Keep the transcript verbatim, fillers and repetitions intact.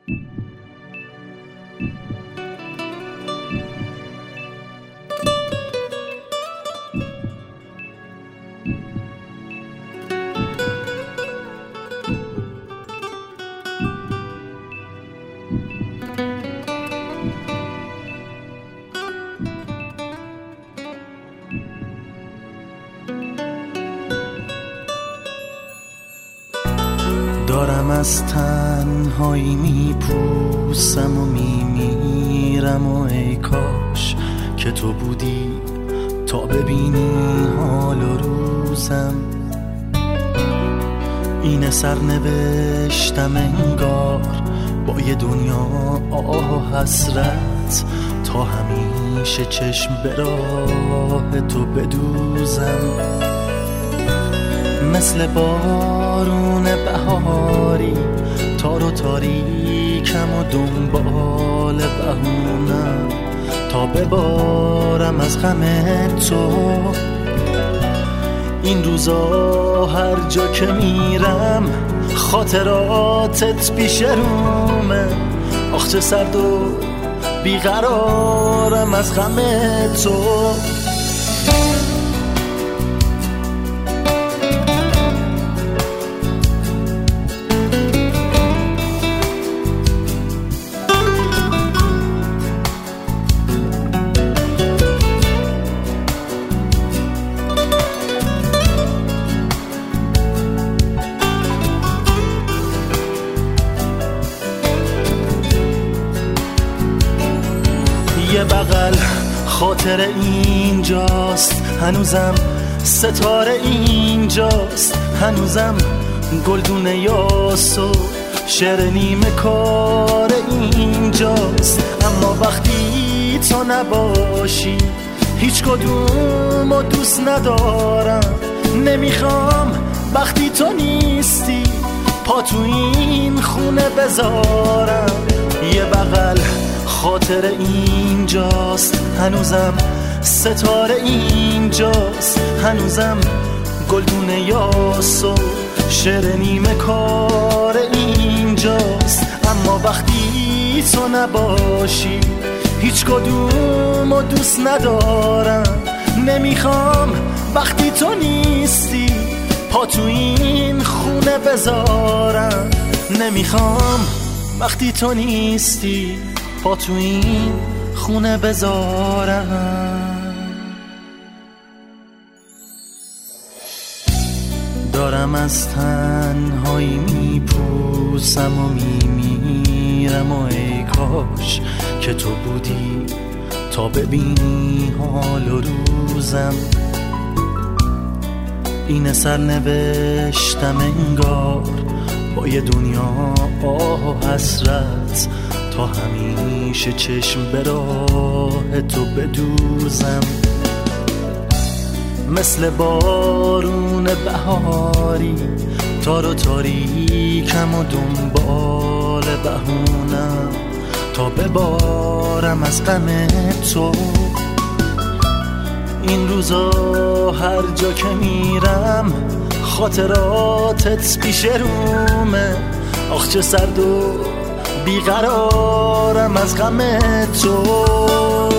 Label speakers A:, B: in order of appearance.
A: دارم از تنهایی میپوسم و میمیرم و ای کاش که تو بودی تا ببینی حال و روزم. این سرنوشتم انگار با یه دنیا آه و حسرت، تا همیشه چشم به راه تو بدوزم. مثل بارون بهاری تار و تاریکم و دنبال بهونم تا ببارم از غم تو. این روزا هر جا که میرم خاطراتت پیش رومه، آخ چه سرد و بیقرارم از غم تو. یه بغل خاطر اینجاست، هنوزم ستاره اینجاست، هنوزم گلدون یاس و شعر نیمه کار اینجاست. اما وقتی تو نباشی هیچ کدوم و دوست ندارم، نمیخوام وقتی تو نیستی پا تو این خونه بذارم. یه بغل خاطر اینجاست، هنوزم ستاره اینجاست، هنوزم گلدون یاس و شعر نیمه کار اینجاست. اما وقتی تو نباشی هیچ کدوم و دوست ندارم، نمیخوام وقتی تو نیستی پا تو این خونه بذارم، نمیخوام وقتی تو نیستی پا تو این خونه بذارم. دارم از تنهایی میپوسم و میمیرم و ای کاش که تو بودی تا ببینی حال و روزم. این سرنوشتم انگار با یه دنیا آه و حسرت، تا همیشه چشم به راه تو بدوزم. مثل بارون بهاری تار و تاریکم و دنبال بهونم تا ببارم از غم تو. این روزا هر جا که میرم خاطراتت پیش رومه، آخ چه سرد و بیقرارم از غم تو.